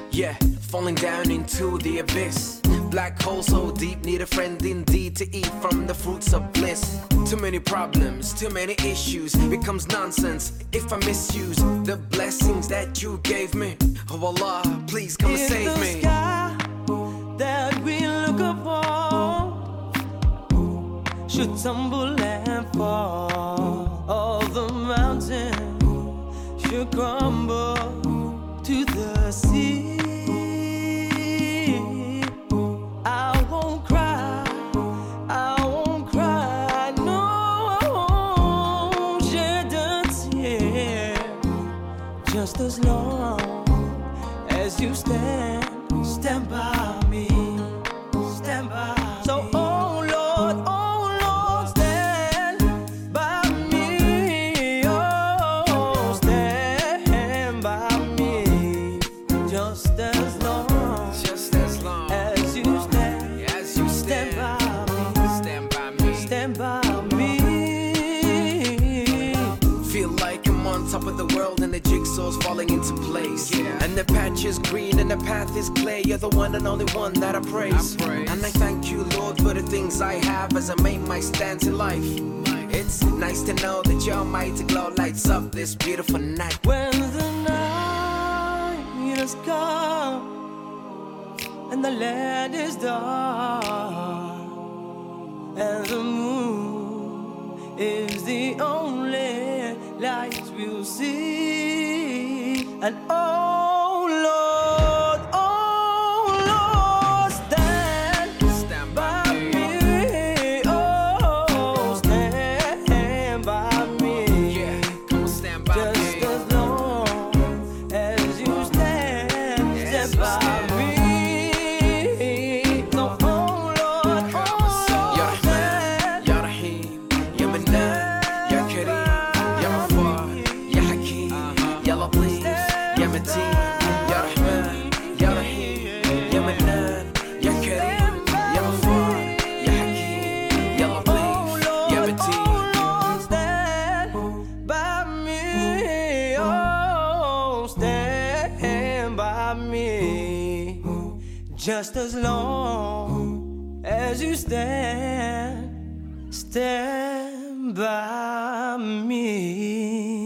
Yeah, falling down into the abyss. Black hole so deep, need a friend indeed to eat from the fruits of bliss. Too many problems, too many issues, becomes nonsense if I misuse the blessings that you gave me. Oh Allah, please come and save me. The sky that we look upon should tumble and fall. All the mountains should crumble to the sea. I won't cry, no, shed a tear. Just as long as you stand by me, stand by me. So, oh Lord, stand by me. Oh, stand by me. Just as long as you stand by me, stand by me. Feel like I'm on top of the world and the jigsaw's falling into place. And the patch is green and the path is clear. You're the one and only one that I praise. And I thank you, Lord, for the things I have as I make my stance in life. It's nice to know that your mighty glow lights up this beautiful night. When the night has come and the land is dark and the moon is the only light we'll see, and oh Lord, stand by me. Oh, stand by me. Yeah, come on, stand by Just me. as long as you stand by me. So, oh Lord, Ya Rahman, Ya Rahim, Ya Mannan, Ya Kareem, Ya Ghaffar, Ya Hakeem, Ya Lateef, Ya Mateen, Ya Rahman, Ya Rahim, Ya Mannan, Ya Kareem, Ya Ghaffar, Ya Hakeem, Ya Lateef, Ya Mateen. stand by me. Oh, stand by me. Just as long as you stand by me.